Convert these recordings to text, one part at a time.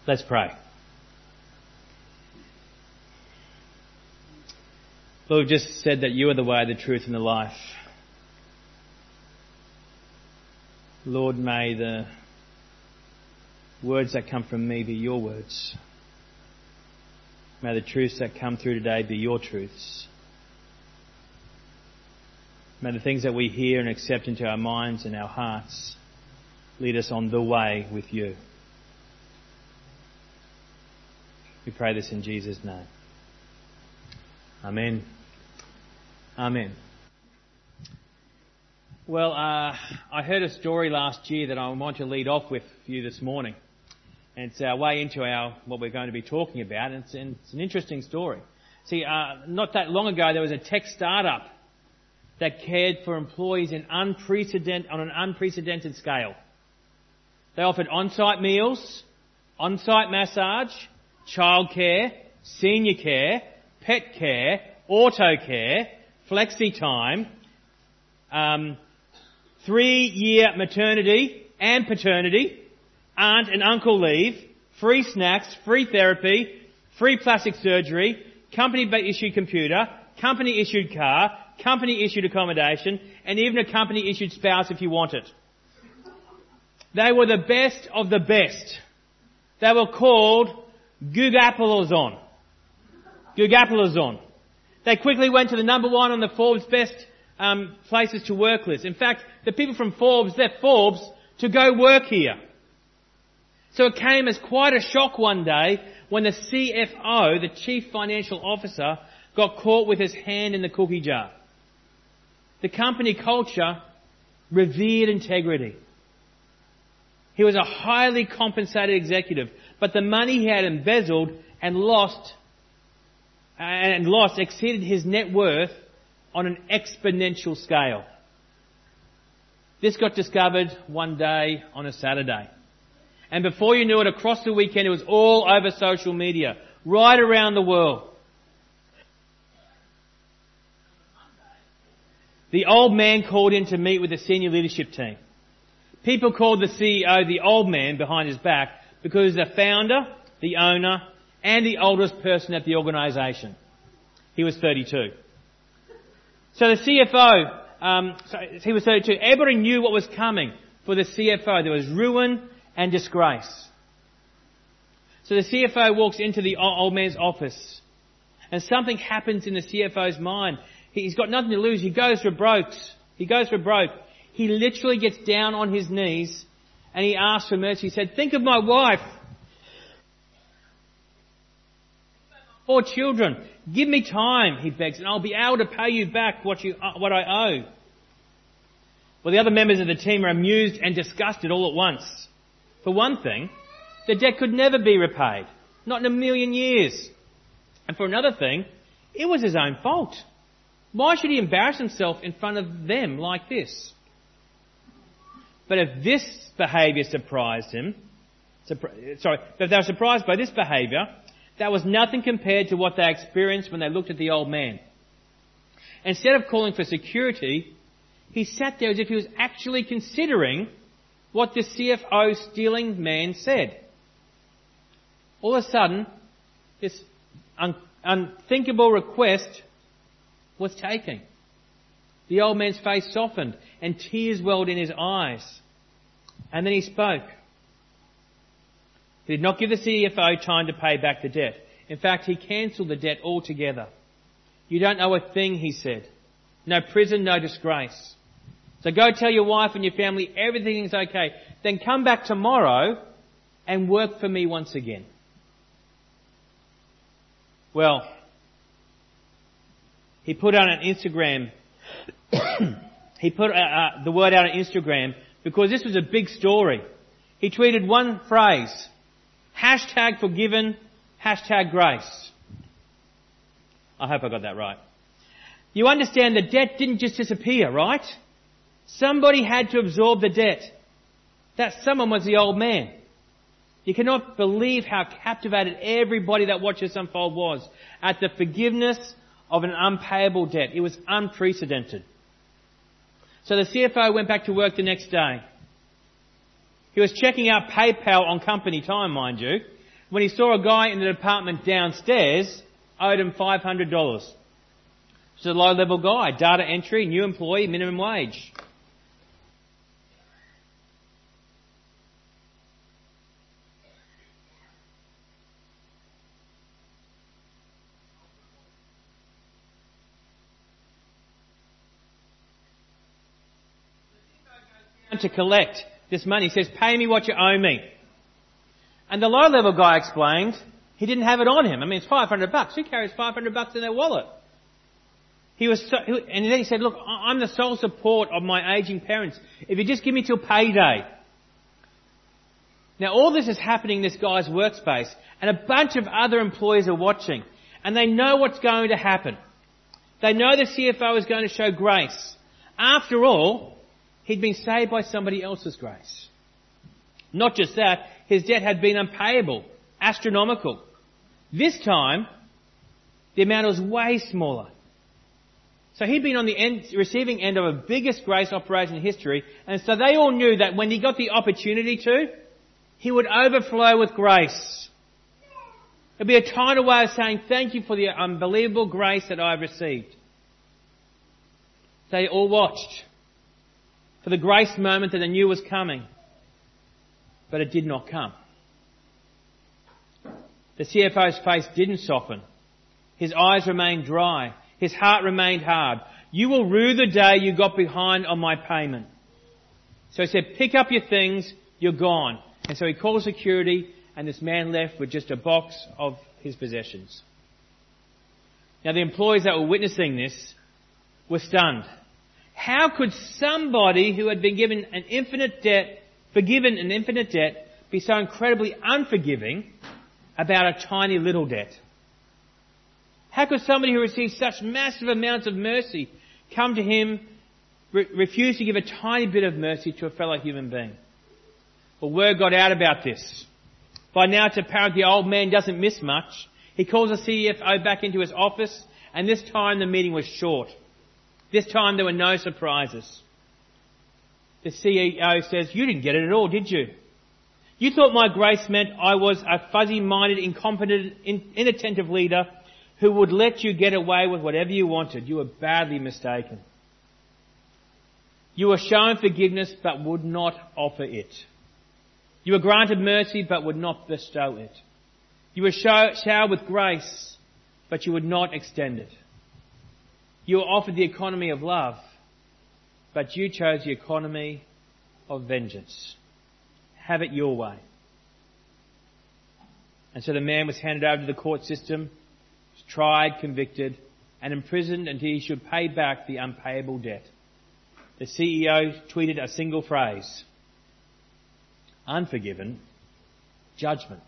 Let's pray. Lord, we've just said that you are the way, the truth and the life. Lord, may the words that come from me be your words. May the truths that come through today be your truths. May the things that we hear and accept into our minds and our hearts lead us on the way with you. We pray this in Jesus' name. Amen. Amen. Well, I heard a story last year that I want to lead off with for you this morning. And it's our way into what we're going to be talking about. And it's an interesting story. See, not that long ago, there was a tech startup that cared for employees on an unprecedented scale. They offered on-site meals, on-site massage, childcare, senior care, pet care, auto care, flexi time, 3-year maternity and paternity, aunt and uncle leave, free snacks, free therapy, free plastic surgery, company-issued computer, company-issued car, company-issued accommodation, and even a company-issued spouse if you want it. They were the best of the best. They were called Gugapalazon. Gugapalazon. They quickly went to the number one on the Forbes best places to work list. In fact, the people from Forbes left Forbes to go work here. So it came as quite a shock one day when the CFO, the Chief Financial Officer, got caught with his hand in the cookie jar. The company culture revered integrity. He was a highly compensated executive, but the money he had embezzled and lost exceeded his net worth on an exponential scale. This got discovered one day on a Saturday. And before you knew it, across the weekend, it was all over social media, right around the world. The old man called in to meet with the senior leadership team. People called the CEO the old man behind his back because he's the founder, the owner, and the oldest person at the organisation. He was 32. So the CFO, he was 32. Everybody knew what was coming for the CFO. There was ruin and disgrace. So the CFO walks into the old man's office, and something happens in the CFO's mind. He's got nothing to lose. He goes for broke. He literally gets down on his knees and he asks for mercy. He said, "Think of my wife. 4 children. Give me time," he begs, "and I'll be able to pay you back what I owe." Well, the other members of the team are amused and disgusted all at once. For one thing, the debt could never be repaid. Not in a million years. And for another thing, it was his own fault. Why should he embarrass himself in front of them like this? But if this behaviour surprised him, but if they were surprised by this behaviour, that was nothing compared to what they experienced when they looked at the old man. Instead of calling for security, he sat there as if he was actually considering what the CFO stealing man said. All of a sudden, this unthinkable request was taken. The old man's face softened and tears welled in his eyes. And then he spoke. He did not give the CFO time to pay back the debt. In fact, he cancelled the debt altogether. "You don't owe a thing," he said. "No prison, no disgrace. So go tell your wife and your family everything is okay. Then come back tomorrow and work for me once again." Well, he put out on Instagram, the word out on Instagram because this was a big story. He tweeted one phrase, #forgiven, #grace. I hope I got that right. You understand the debt didn't just disappear, right? Somebody had to absorb the debt. That someone was the old man. You cannot believe how captivated everybody that watched this unfold was at the forgiveness of an unpayable debt. It was unprecedented. So the CFO went back to work the next day. He was checking out PayPal on company time, mind you, when he saw a guy in the department downstairs owed him $500. It's a low-level guy, data entry, new employee, minimum wage. To collect this money, he says, "Pay me what you owe me." And the low-level guy explained he didn't have it on him. I mean, it's $500. Who carries $500 in their wallet? And then he said, "Look, I'm the sole support of my aging parents. If you just give me till payday." Now, all this is happening in this guy's workspace, and a bunch of other employees are watching, and they know what's going to happen. They know the CFO is going to show grace. After all, he'd been saved by somebody else's grace. Not just that, his debt had been unpayable, astronomical. This time, the amount was way smaller. So he'd been on the receiving end of a biggest grace operation in history, and so they all knew that when he got the opportunity to, he would overflow with grace. It'd be a tiny way of saying, "Thank you for the unbelievable grace that I've received." They all watched for the grace moment that they knew was coming. But it did not come. The CFO's face didn't soften. His eyes remained dry. His heart remained hard. "You will rue the day you got behind on my payment." So he said, "Pick up your things, you're gone." And so he called security, and this man left with just a box of his possessions. Now the employees that were witnessing this were stunned. How could somebody who had been forgiven an infinite debt, be so incredibly unforgiving about a tiny little debt? How could somebody who received such massive amounts of mercy come to him, refuse to give a tiny bit of mercy to a fellow human being? Well, word got out about this. By now it's apparent the old man doesn't miss much. He calls the CFO back into his office, and this time the meeting was short. This time there were no surprises. The CEO says, "You didn't get it at all, did you? You thought my grace meant I was a fuzzy-minded, incompetent, inattentive leader who would let you get away with whatever you wanted. You were badly mistaken. You were shown forgiveness but would not offer it. You were granted mercy but would not bestow it. You were showered with grace but you would not extend it. You were offered the economy of love, but you chose the economy of vengeance. Have it your way." And so the man was handed over to the court system, was tried, convicted, and imprisoned until he should pay back the unpayable debt. The CEO tweeted a single phrase: "Unforgiven, judgment."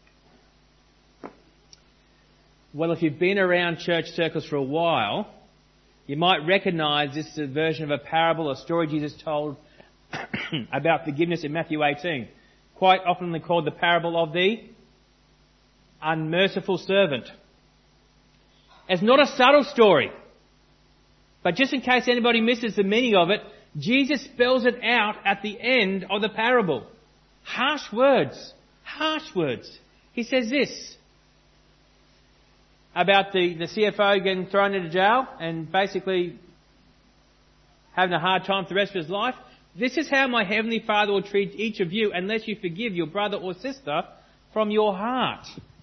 Well, if you've been around church circles for a while, you might recognise this is a version of a parable, a story Jesus told about forgiveness in Matthew 18, quite often called the parable of the unmerciful servant. It's not a subtle story, but just in case anybody misses the meaning of it, Jesus spells it out at the end of the parable. Harsh words. He says this about the CFO getting thrown into jail and basically having a hard time for the rest of his life. "This is how my heavenly Father will treat each of you unless you forgive your brother or sister from your heart."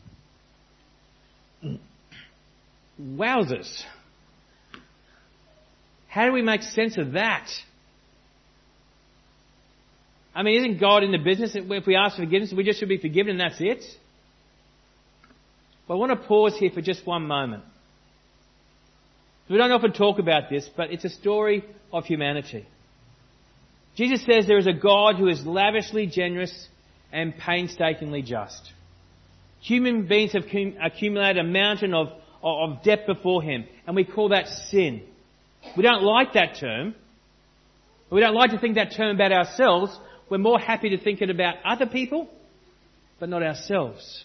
Wowzers. How do we make sense of that? I mean, isn't God in the business that if we ask for forgiveness, we just should be forgiven and that's it? Well, I want to pause here for just one moment. We don't often talk about this, but it's a story of humanity. Jesus says there is a God who is lavishly generous and painstakingly just. Human beings have accumulated a mountain of debt before him, and we call that sin. We don't like that term. We don't like to think that term about ourselves. We're more happy to think it about other people, but not ourselves.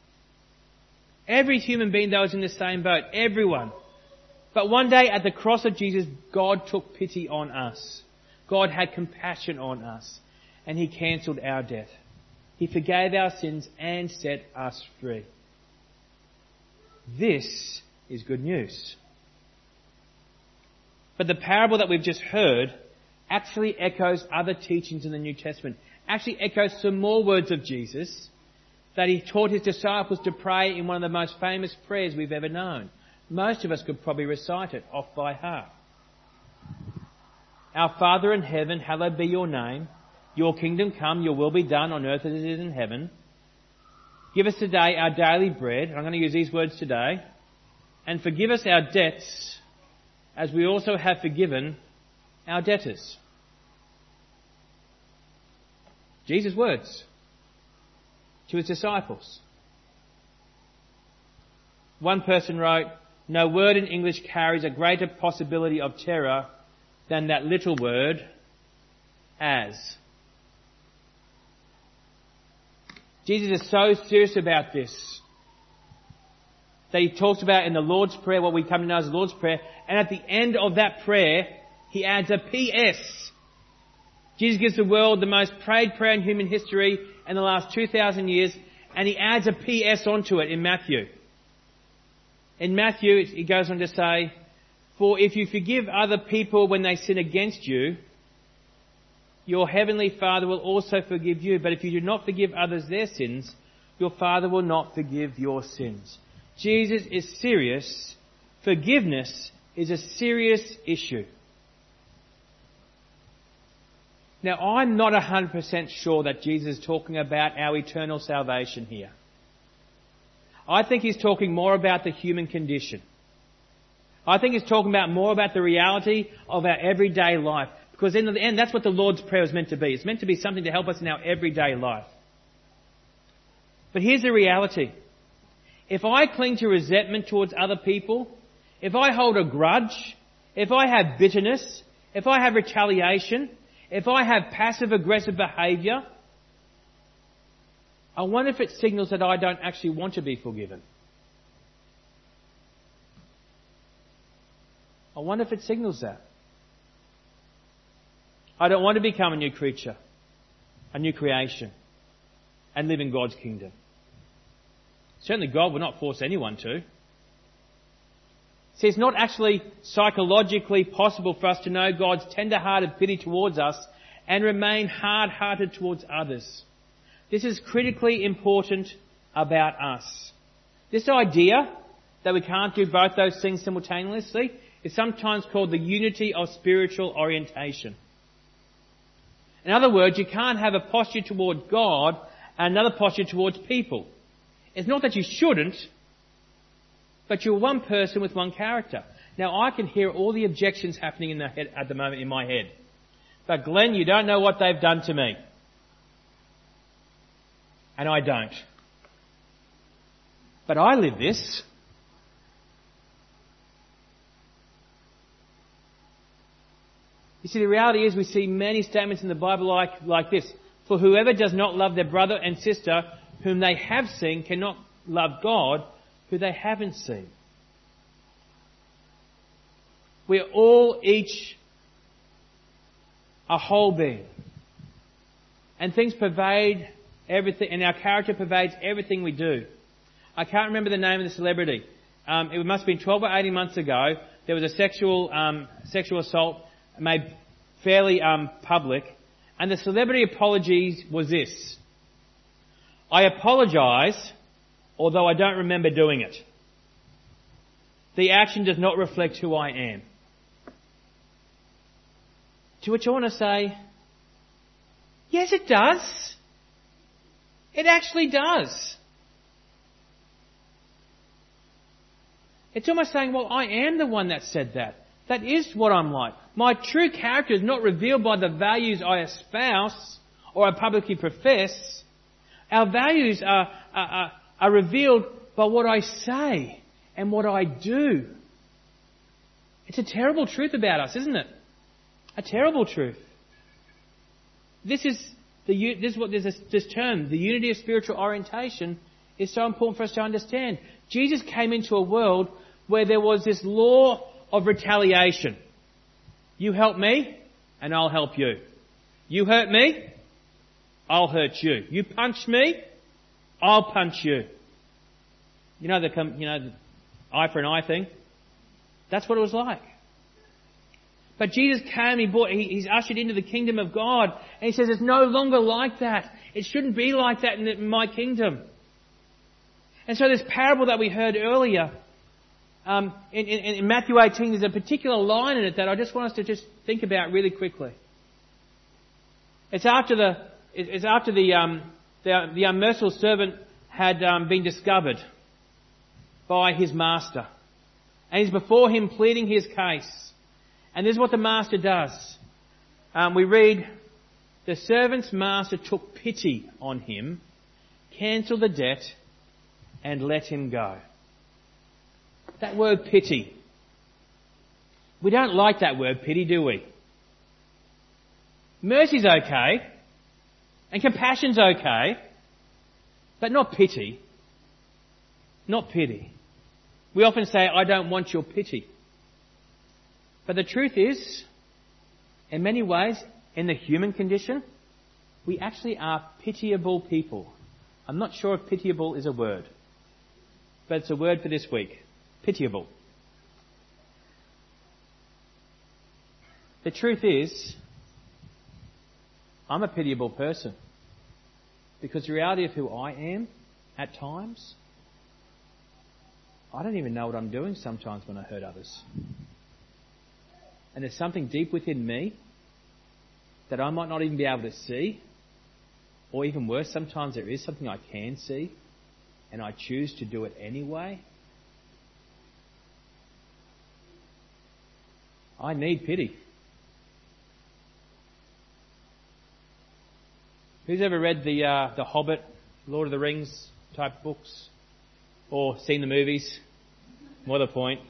Every human being, though, is in the same boat. Everyone. But one day at the cross of Jesus, God took pity on us. God had compassion on us. And he cancelled our debt. He forgave our sins and set us free. This is good news. But the parable that we've just heard actually echoes other teachings in the New Testament. Actually echoes some more words of Jesus that he taught his disciples to pray in one of the most famous prayers we've ever known. Most of us could probably recite it off by heart. Our Father in heaven, hallowed be your name. Your kingdom come, your will be done on earth as it is in heaven. Give us today our daily bread. I'm going to use these words today. And forgive us our debts as we also have forgiven our debtors. Jesus' words to his disciples. One person wrote, "No word in English carries a greater possibility of terror than that little word, as." Jesus is so serious about this that he talks about in the Lord's Prayer, what we come to know as the Lord's Prayer, and at the end of that prayer, he adds a P.S. Jesus gives the world the most prayed prayer in human history in the last 2,000 years, and he adds a P.S. onto it in Matthew. In Matthew, he goes on to say, "For if you forgive other people when they sin against you, your heavenly Father will also forgive you. But if you do not forgive others their sins, your Father will not forgive your sins." Jesus is serious. Forgiveness is a serious issue. Now, I'm not 100% sure that Jesus is talking about our eternal salvation here. I think he's talking more about the human condition. I think he's talking more about the reality of our everyday life. Because in the end, that's what the Lord's Prayer is meant to be. It's meant to be something to help us in our everyday life. But here's the reality. If I cling to resentment towards other people, if I hold a grudge, if I have bitterness, if I have retaliation, if I have passive-aggressive behaviour, I wonder if it signals that I don't actually want to be forgiven. I wonder if it signals that. I don't want to become a new creature, a new creation, and live in God's kingdom. Certainly God will not force anyone to. See, it's not actually psychologically possible for us to know God's tender-hearted pity towards us and remain hard-hearted towards others. This is critically important about us. This idea that we can't do both those things simultaneously is sometimes called the unity of spiritual orientation. In other words, you can't have a posture toward God and another posture towards people. It's not that you shouldn't, but you're one person with one character. Now, I can hear all the objections happening in the head at the moment in my head. But Glenn, you don't know what they've done to me. And I don't. But I live this. You see, the reality is we see many statements in the Bible like this. For whoever does not love their brother and sister whom they have seen cannot love God who they haven't seen. We are all each a whole being. And things pervade everything, and our character pervades everything we do. I can't remember the name of the celebrity. It must have been 12 or 18 months ago. There was a sexual assault made fairly public. And the celebrity apology was this: "I apologise, although I don't remember doing it. The action does not reflect who I am." To which I want to say, yes, it does. It actually does. It's almost saying, well, I am the one that said that. That is what I'm like. My true character is not revealed by the values I espouse or I publicly profess. Our values are revealed by what I say and what I do. It's a terrible truth about us, isn't it? A terrible truth. This term, the unity of spiritual orientation, is so important for us to understand. Jesus came into a world where there was this law of retaliation. You help me, and I'll help you. You hurt me, I'll hurt you. You punch me, I'll punch you. You know the eye for an eye thing? That's what it was like. But Jesus came, he's ushered into the kingdom of God, and he says it's no longer like that. It shouldn't be like that in my kingdom. And so this parable that we heard earlier, in Matthew 18, there's a particular line in it that I just want us to just think about really quickly. It's after the unmerciful servant had been discovered by his master. And he's before him pleading his case. And this is what the master does. We read, the servant's master took pity on him, cancelled the debt, and let him go. That word pity. We don't like that word pity, do we? Mercy's okay, and compassion's okay, but not pity. Not pity. We often say, I don't want your pity. But the truth is, in many ways, in the human condition, we actually are pitiable people. I'm not sure if pitiable is a word, but it's a word for this week. Pitiable. The truth is, I'm a pitiable person. Because the reality of who I am, at times, I don't even know what I'm doing sometimes when I hurt others. And there's something deep within me that I might not even be able to see. Or even worse, sometimes there is something I can see, and I choose to do it anyway. I need pity. Who's ever read the Hobbit, Lord of the Rings type books? Or seen the movies? More the point.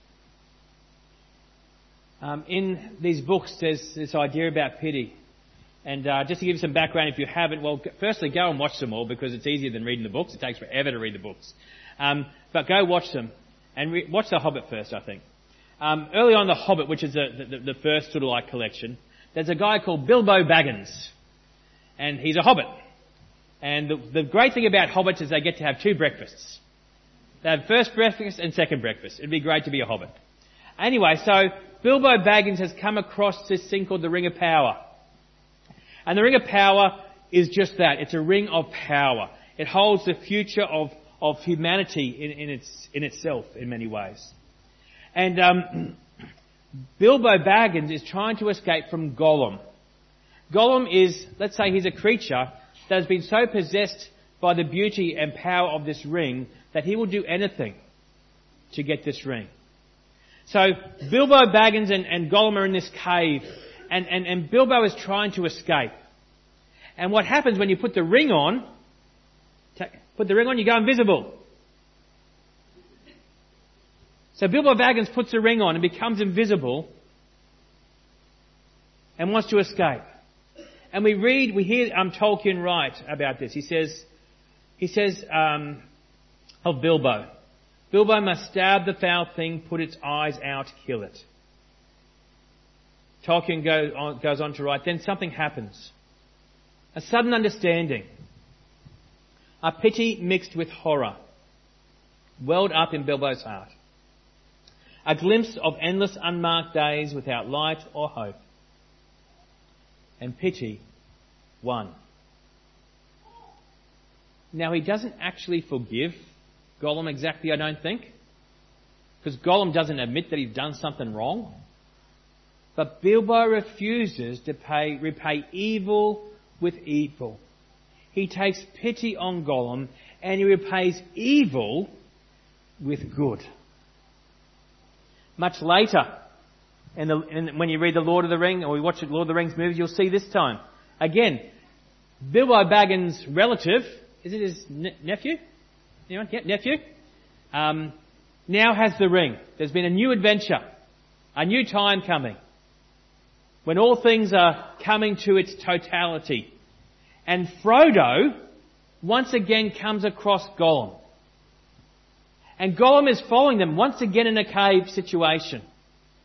In these books there's this idea about pity. And just to give you some background, if you haven't, well, firstly go and watch them all because it's easier than reading the books. It takes forever to read the books. But go watch them. And watch The Hobbit first, I think. Early on The Hobbit, which is the first sort of like collection, there's a guy called Bilbo Baggins. And he's a hobbit. And the great thing about hobbits is they get to have two breakfasts. They have first breakfast and second breakfast. It'd be great to be a hobbit. Anyway, so Bilbo Baggins has come across this thing called the Ring of Power. And the Ring of Power is just that. It's a ring of power. It holds the future of humanity in itself in many ways. And Bilbo Baggins is trying to escape from Gollum. Gollum is, let's say he's a creature that has been so possessed by the beauty and power of this ring that he will do anything to get this ring. So Bilbo Baggins and Gollum are in this cave, and Bilbo is trying to escape. And what happens when you put the ring on, you go invisible. So Bilbo Baggins puts the ring on and becomes invisible and wants to escape. And we hear Tolkien write about this. He says of Bilbo, Bilbo must stab the foul thing, put its eyes out, kill it. Tolkien goes on to write, then something happens. A sudden understanding. A pity mixed with horror welled up in Bilbo's heart. A glimpse of endless unmarked days without light or hope. And pity won. Now, he doesn't actually forgive Gollum exactly, I don't think. Because Gollum doesn't admit that he's done something wrong. But Bilbo refuses to repay evil with evil. He takes pity on Gollum and he repays evil with good. Much later, when you read The Lord of the Rings, or we watch the Lord of the Rings movies, you'll see this time. Again, Bilbo Baggins' relative, is it his nephew? Anyone? Yeah, nephew. Now has the ring. There's been a new adventure, a new time coming, when all things are coming to its totality. And Frodo once again comes across Gollum. And Gollum is following them once again in a cave situation.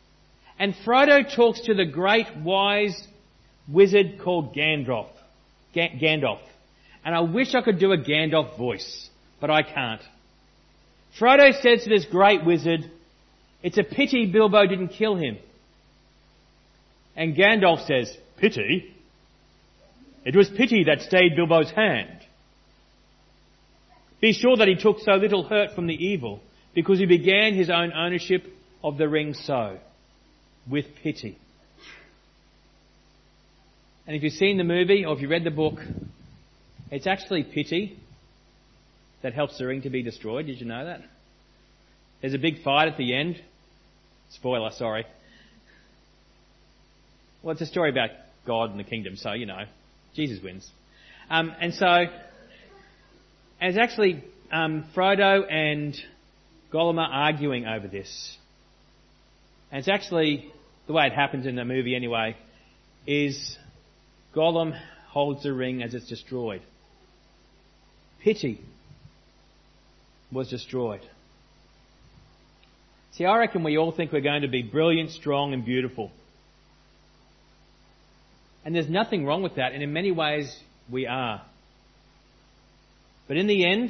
And Frodo talks to the great wise wizard called Gandalf. Gandalf. And I wish I could do a Gandalf voice, but I can't. Frodo says to this great wizard, "It's a pity Bilbo didn't kill him." And Gandalf says, "Pity? It was pity that stayed Bilbo's hand. Be sure that he took so little hurt from the evil, because he began his own ownership of the ring so, with pity." And if you've seen the movie or if you read the book, it's actually pity that helps the ring to be destroyed. Did you know that? There's a big fight at the end. Spoiler, sorry. Well, it's a story about God and the kingdom, so, Jesus wins. And so, it's actually Frodo and Gollum are arguing over this. And it's actually, the way it happens in the movie anyway, is Gollum holds the ring as it's destroyed. Pity was destroyed. See, I reckon we all think we're going to be brilliant, strong and beautiful. And there's nothing wrong with that, and in many ways we are. But in the end,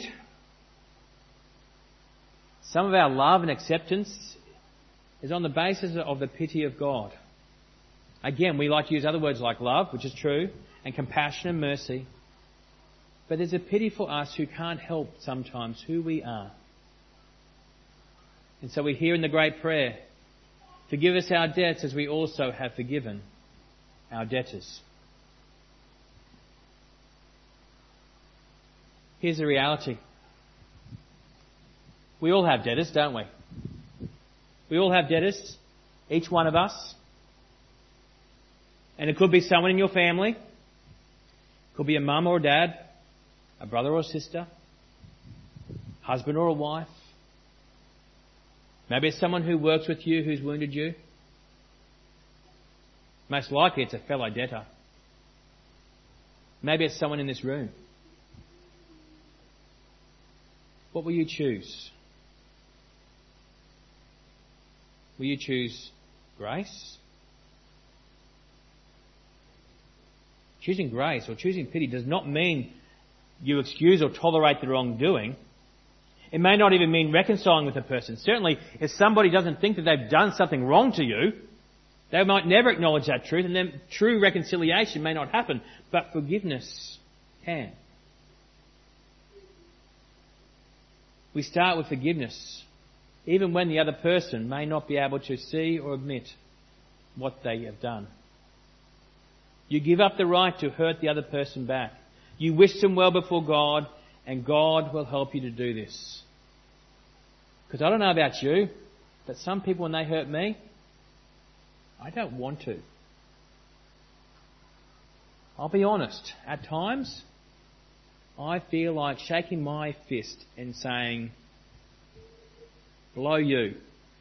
some of our love and acceptance is on the basis of the pity of God. Again, we like to use other words like love, which is true, and compassion and mercy. But there's a pity for us who can't help sometimes who we are. And so we hear in the great prayer, "Forgive us our debts as we also have forgiven our debtors." Here's the reality. We all have debtors, don't we? We all have debtors, each one of us. And it could be someone in your family. It could be a mum or a dad, a brother or a sister, husband or a wife. Maybe it's someone who works with you who's wounded you. Most likely it's a fellow debtor. Maybe it's someone in this room. What will you choose? Will you choose grace? Choosing grace or choosing pity does not mean you excuse or tolerate the wrongdoing. It may not even mean reconciling with a person. Certainly, if somebody doesn't think that they've done something wrong to you, they might never acknowledge that truth, and then true reconciliation may not happen, but forgiveness can. We start with forgiveness, even when the other person may not be able to see or admit what they have done. You give up the right to hurt the other person back. You wish them well before God, and God will help you to do this. Because I don't know about you, but some people, when they hurt me, I don't want to. I'll be honest. At times, I feel like shaking my fist and saying, "Blow you."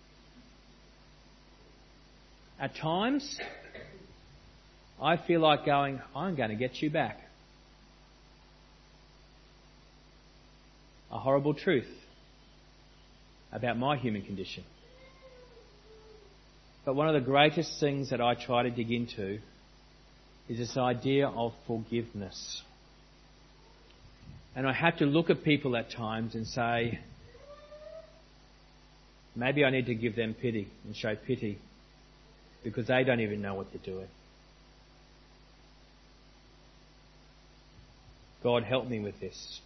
At times, I feel like going, "I'm going to get you back." A horrible truth about my human condition. But one of the greatest things that I try to dig into is this idea of forgiveness. And I have to look at people at times and say, maybe I need to give them pity and show pity because they don't even know what they're doing. God help me with this.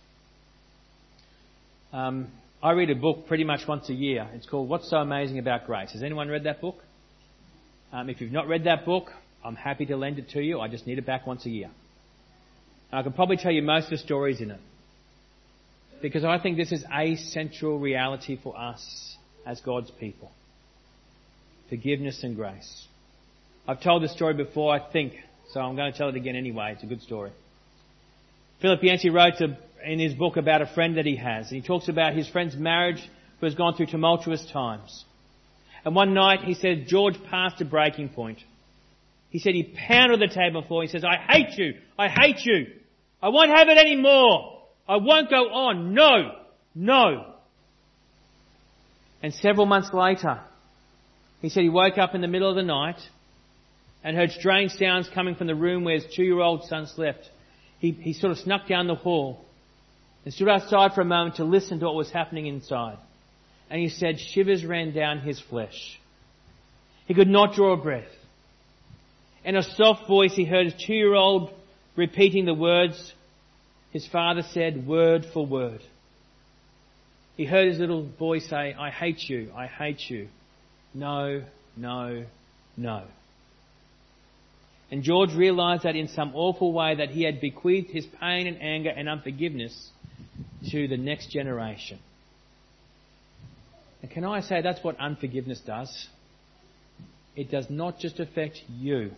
I read a book pretty much once a year. It's called What's So Amazing About Grace. Has anyone read that book? If you've not read that book, I'm happy to lend it to you. I just need it back once a year. I can probably tell you most of the stories in it, because I think this is a central reality for us as God's people. Forgiveness and grace. I've told this story before, I think, so I'm going to tell it again anyway. It's a good story. Philip Yancey wrote in his book about a friend that he has, and he talks about his friend's marriage who has gone through tumultuous times. And one night he said George passed a breaking point. He said he pounded the table floor. He says, "I hate you. I hate you. I won't have it anymore. I won't go on. No. No." And several months later, he said he woke up in the middle of the night and heard strange sounds coming from the room where his 2-year-old son slept. he sort of snuck down the hall and stood outside for a moment to listen to what was happening inside. And he said shivers ran down his flesh. He could not draw a breath. In a soft voice he heard his 2-year-old repeating the words his father said word for word. He heard his little boy say, I hate you, I hate you. No, no, no. And George realised that in some awful way that he had bequeathed his pain and anger and unforgiveness to the next generation. And can I say that's what unforgiveness does? It does not just affect you.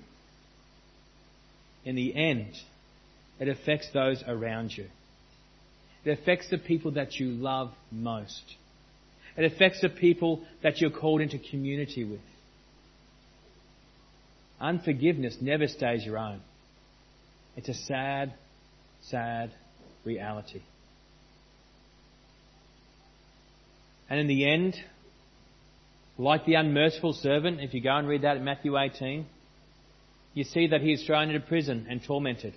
In the end, it affects those around you. It affects the people that you love most. It affects the people that you're called into community with. Unforgiveness never stays your own. It's a sad, sad reality. And in the end, like the unmerciful servant, if you go and read that in Matthew 18, you see that he is thrown into prison and tormented.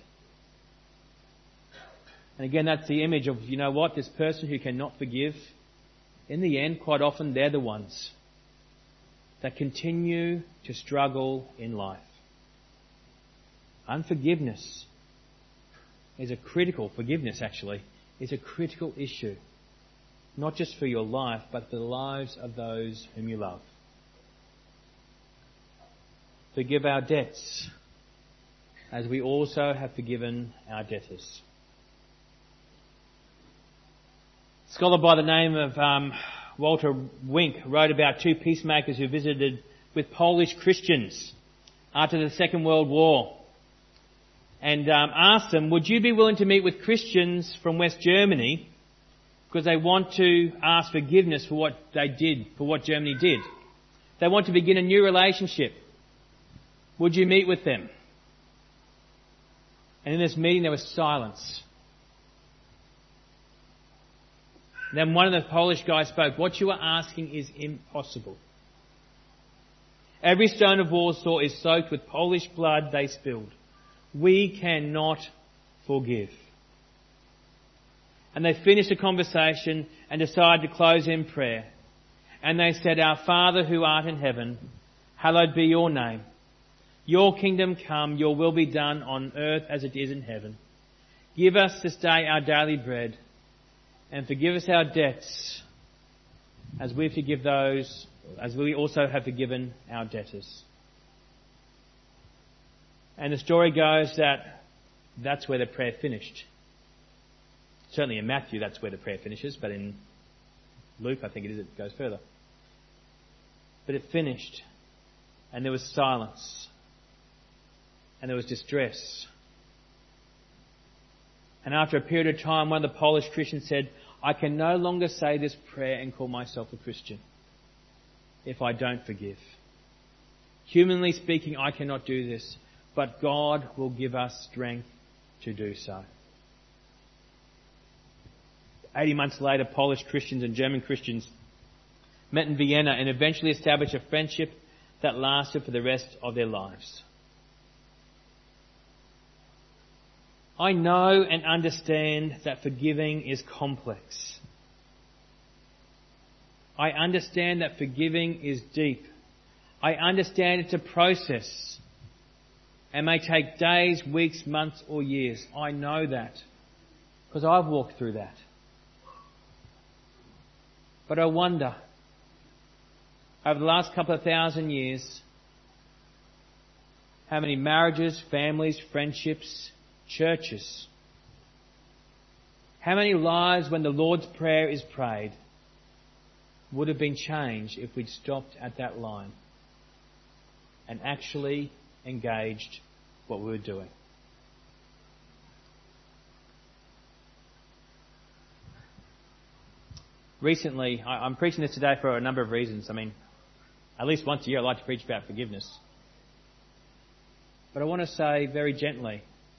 And again, that's the image of, you know what, this person who cannot forgive, in the end, quite often they're the ones that continue to struggle in life. Unforgiveness is a critical, forgiveness actually, is a critical issue. Not just for your life, but for the lives of those whom you love. Forgive our debts, as we also have forgiven our debtors. A scholar by the name of Walter Wink wrote about 2 peacemakers who visited with Polish Christians after the Second World War and asked them, would you be willing to meet with Christians from West Germany because they want to ask forgiveness for what they did, for what Germany did? They want to begin a new relationship. Would you meet with them? And in this meeting there was silence. Then one of the Polish guys spoke, what you are asking is impossible. Every stone of Warsaw is soaked with Polish blood they spilled. We cannot forgive. And they finished the conversation and decided to close in prayer. And they said, Our Father who art in heaven, hallowed be your name. Your kingdom come, your will be done on earth as it is in heaven. Give us this day our daily bread, and forgive us our debts, as we forgive those, as we also have forgiven our debtors. And the story goes that that's where the prayer finished. Certainly in Matthew that's where the prayer finishes, but in Luke I think it goes further. But it finished, and there was silence, and there was distress. And after a period of time, one of the Polish Christians said, I can no longer say this prayer and call myself a Christian if I don't forgive. Humanly speaking, I cannot do this, but God will give us strength to do so. 80 months later, Polish Christians and German Christians met in Vienna and eventually established a friendship that lasted for the rest of their lives. I know and understand that forgiving is complex. I understand that forgiving is deep. I understand it's a process and may take days, weeks, months or years. I know that because I've walked through that. But I wonder, over the last couple of thousand years, how many marriages, families, friendships, churches, how many lives when the Lord's Prayer is prayed would have been changed if we'd stopped at that line and actually engaged what we were doing. Recently, I'm preaching this today for a number of reasons. I mean, at least once a year I like to preach about forgiveness. But I want to say very gently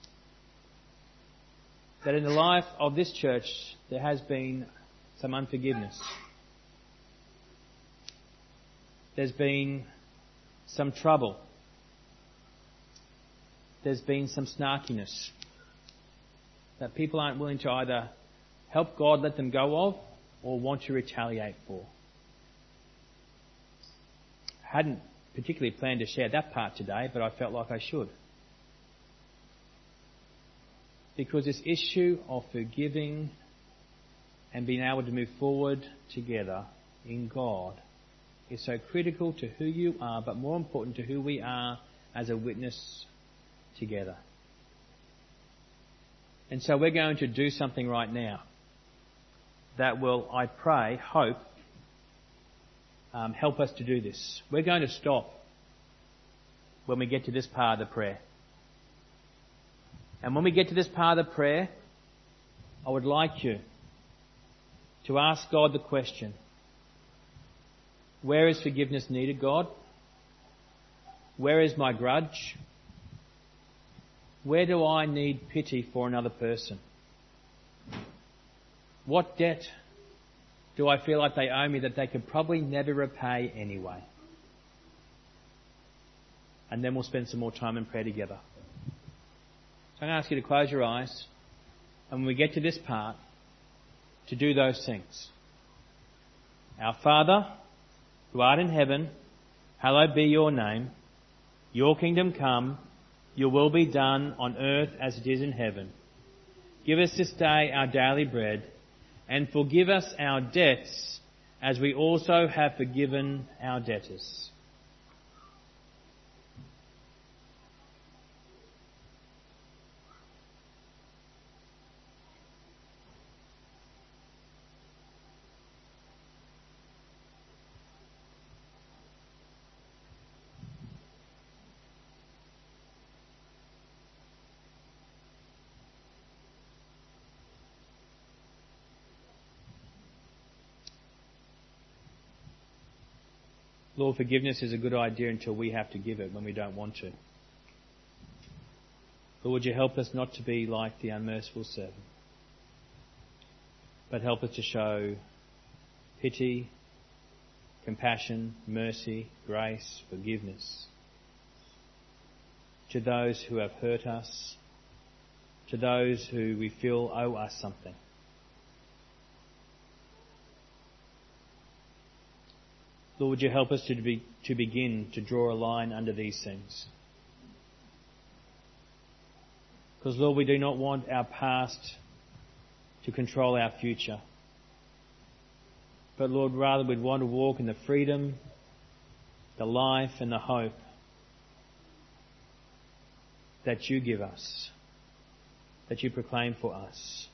that in the life of this church there has been some unforgiveness. There's been some trouble. There's been some snarkiness. that people aren't willing to either help God let them go of or want to retaliate for. I hadn't particularly planned to share that part today, but I felt like I should. Because this issue of forgiving and being able to move forward together in God is so critical to who you are, but more important to who we are as a witness together. And so we're going to do something right now that will, I pray, hope, help us to do this. We're going to stop when we get to this part of the prayer. And when we get to this part of the prayer, I would like you to ask God the question, where is forgiveness needed, God? Where is my grudge? Where do I need pity for another person? What debt do I feel like they owe me that they could probably never repay anyway? And then we'll spend some more time in prayer together. So I'm going to ask you to close your eyes, and when we get to this part, to do those things. Our Father, who art in heaven, hallowed be your name. Your kingdom come, your will be done on earth as it is in heaven. Give us this day our daily bread, and forgive us our debts as we also have forgiven our debtors. Lord, forgiveness is a good idea until we have to give it when we don't want to. Lord, would you help us not to be like the unmerciful servant, but help us to show pity, compassion, mercy, grace, forgiveness to those who have hurt us, to those who we feel owe us something. Lord, would you help us to begin to draw a line under these things? Because, Lord, we do not want our past to control our future. But, Lord, rather we'd want to walk in the freedom, the life and the hope that you give us, that you proclaim for us.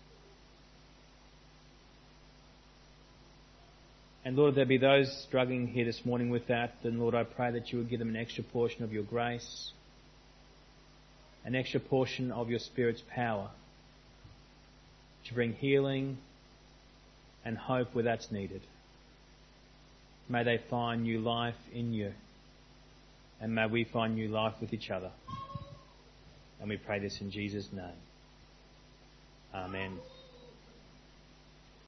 And Lord, if there be those struggling here this morning with that, then Lord, I pray that you would give them an extra portion of your grace, an extra portion of your Spirit's power to bring healing and hope where that's needed. May they find new life in you, and may we find new life with each other. And we pray this in Jesus' name. Amen.